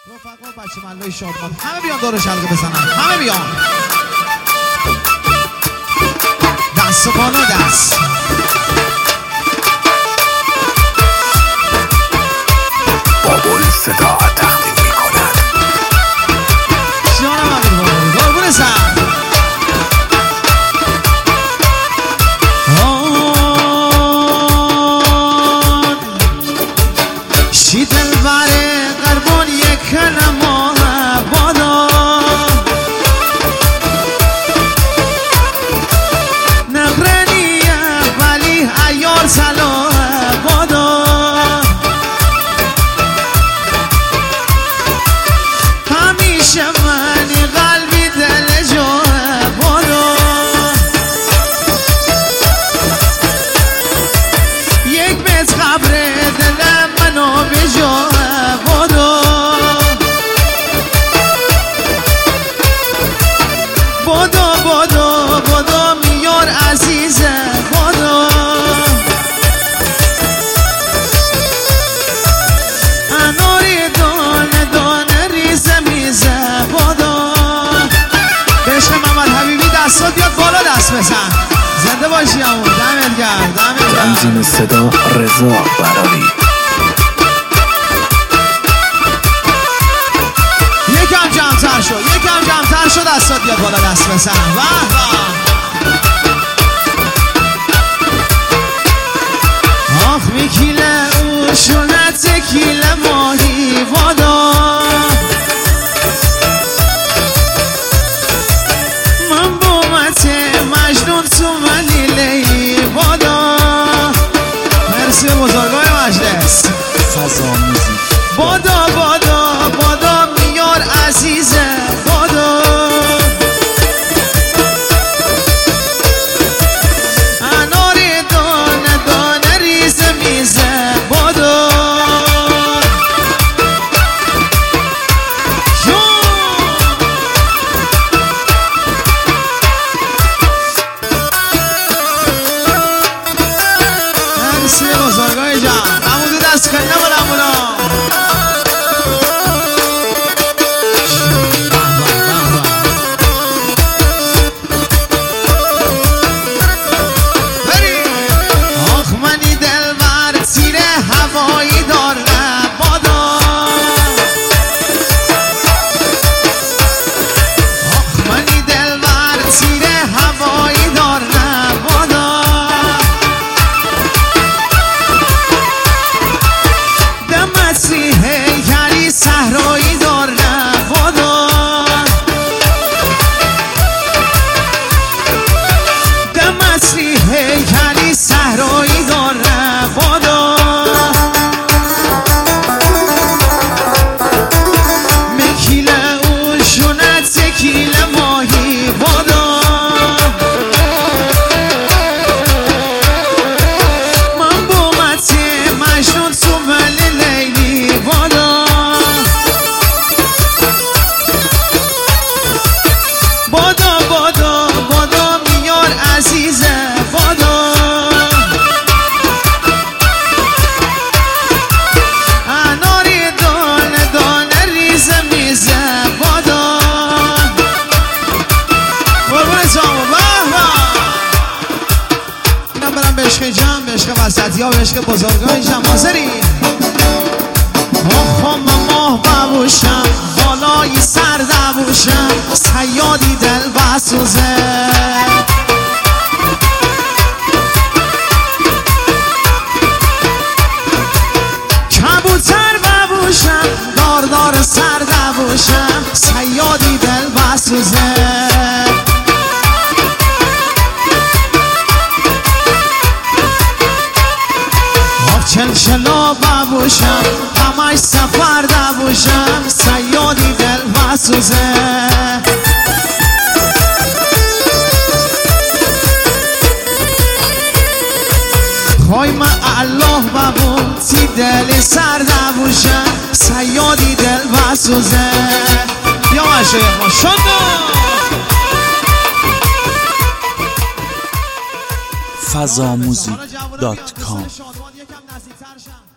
رفقا بچه ملای شادمان همه بیان دور شلقه بزنن، همه بیان دست و بالا دست. بابل صدا تقدیم می‌کند. جانم امیر بابل قربون سر. شی دلبر قربان یک کلمه بادا نقرنیه ولی ایار سلا بادا همیشه منی قلبی دل جا بادا یک بیت قبر دل منو بجا بادا بادا بادا بادا میار عزیزه بادا اناری دانه دانه ریزه میزه بادا به عشق محمد حبیبی دستات بیاد بالا دست بزن. زنده باشی همون دمت گرد دمت گرد. تنظیم صدا رضا براری. یکم جمع‌تر شو، یکم جمع‌تر شو، دستات بیاد بالا دست بزن. واه واه آخ میکیله او شونت کیله ماهی وادا من بومت مجنون تو منی لیلی وادا. مرسی بزرگای مجلس. فضا موزیک بادا بادا بادا میار عزیزه بادا اناری دانه دانه ریزه میزه بادا مرسی بزرگای جان همون دست کنه بلمونا. هوایی داره بادا آخ منی دلبر تیر هوایی داره بادا دمتی هیکلی صحرایی داره بادا دمتی هیکلی صحرایی داره بادا کیله ماهی بادا من بومت مجنون تو ولی لیلی بادا بادا بادا بادا میار عزیزه بادا اناری دانه دانه ریزه میزه بادا اینم برم به عشق جمع، به عشق وسطی ها، به عشق بزرگای جمع. حاضری؟ آخام ماه ببوشم بالای سر دبوشم صیادی دل بسوزه کبوتر ببوشم داردار سر دبوشم صیادی دل بسوزه چلچلا ببوشم همش سفر دبوشم صیادی دل بسوزه خواهی من الله ببون تی دل سر دبوشم صیادی دل بسوزه. یا مشه ماشاءالله. فضاموزیک.com